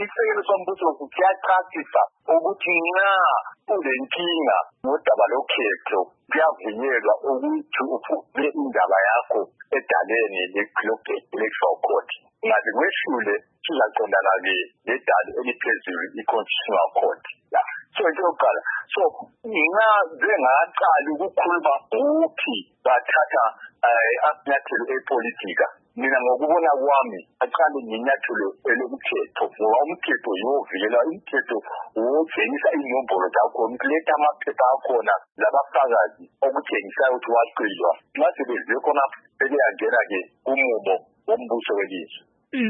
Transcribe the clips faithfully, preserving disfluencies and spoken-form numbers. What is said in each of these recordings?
isisekelo sombuso kuyaxhasisa ukuthi nxa kulenkinga ngodaba lokhetho kuyavunyelwa ukuthi uphume indaba yakho edaleni le-electoral court. Ngabe kwehlule sizaqondana-ke ledala eliphezulu i-constitutional court. So into yokuqala, so nxa bengaqali ukukhuluma ukuthi bathatha amanyathelo epolitika, mina ngokubona kwami aqale ngenyathelo elokukhetho, ngoba umthetho yovikela umthetho wotshengisa inombolo zakho, ukuletha amaphepha akhona labafakazi okutshengisayo ukuthi waqilwa. Nxa sebeze khona beliyangena-ke umumo wombuso welizwe.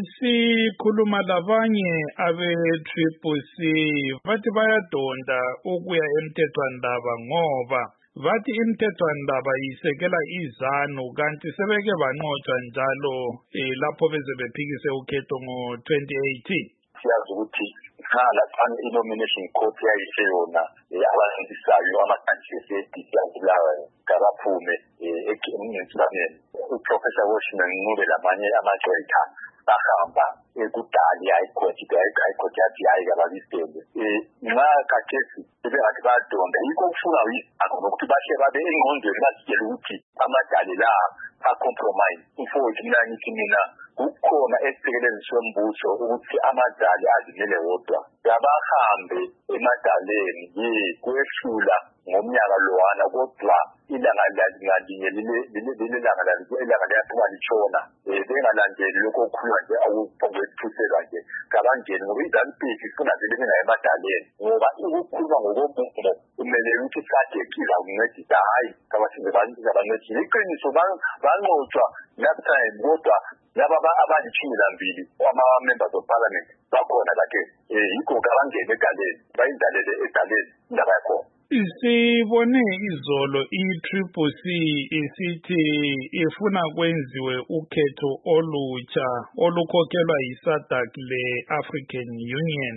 Sikhuluma labanye abe-Triple C bathi bayadonda ukuya emthethwandaba ngoba bathi imthethwandaba yisekela izanu, kanti sebeke banqotshwa njalo eh, lapho beze bephikise ukhetho ngo twenty eighteen. Siyazi ukuthi ngalaphana i-nomination court yayiseyona abasindisayo amakandidate siyabulawa ngabaphume ekhensibaneni uprofessor Washington Ncube lamanye amagqwetha bahamba ekudali ayikhothi ayikhothi yathi hayi kababisele nxa kathesi sebengathi bayadonda yikho kufuna ukuthi bahle babe engqondweni basitshele ukuthi amadali la a-compromise. Mfowethu mina ngithi mina kukhona esisekeleni sombuso ukuthi amadali azimele wodwa, kabahambe emadaleni ye kwehlula ngomnyaka lowana, kodwa ilanga ngalinye lilanga ilanga liyaphuma litshona bengalandeli lokho okukhulunywa nje awuphongwethuselwa nje kabangeni ngoba iZANU-P F ifuna vele bengayi emadaleni ngoba ukukhuluma ngokomumo kumele ukuthi sadekile akuncedisa hayi kabasinze bancedisa iqiniso banqotshwa last time, kodwa laba abalithumi lambili ama-members of parliament bakhona kade yikho kabangeni edaleni bayindalele edaleni indaba yakhona. Sibone izolo i-Triple C isithi ifuna kwenziwe ukhetho olutsha olukhokhelwa yi-SADC le-African Union.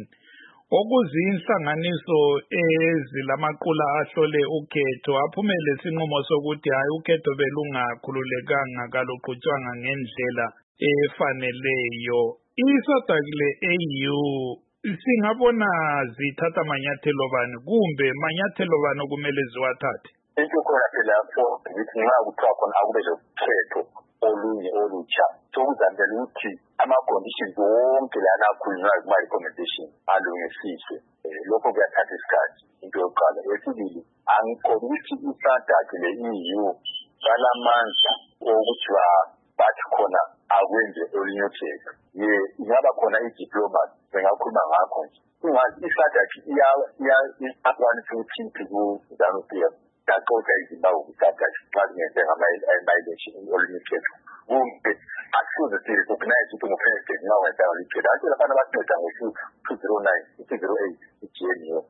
Okuzinhlanganiso ezilamaqula ahlole ukhetho aphumele isinqumo sokuthi hayi ukhetho belungakhululekanga kaluqhutshwanga ngendlela efaneleyo. I-SADC le-A U singabona zithatha manyathelo bani kumbe manyathelo bani okumele ziwathathe? Into khona phela lapho ngithi nxa kuthiwa khona akube lokhetho olunye olutsha sokuzamela ukuthi ama-conditions wonke lana akhulunywayo kuma-recommendation alungisiswe. Lokho kuyathatha isikhathi into yokuqala. Yesibili, angikholwa ukuthi i-SADC le-E U balamandla okuthi bathi khona akwenze olunye ukhetho. Ye ingaba khona i-diplomat bengakhuluma ngakho nje. Ungazi i-SADC iya-aplanisa ukuthi ku-ZANU-P F daqoqa izimpawu ku-SADC xa kungenze ngama-election olunye ukhetho. Kumbe akusuze si-recognize ukuthi ngu-president nxa wenzanga ukhetho. Ate lapana basinceda ngo-two zero nine, two zero eight i-G N U.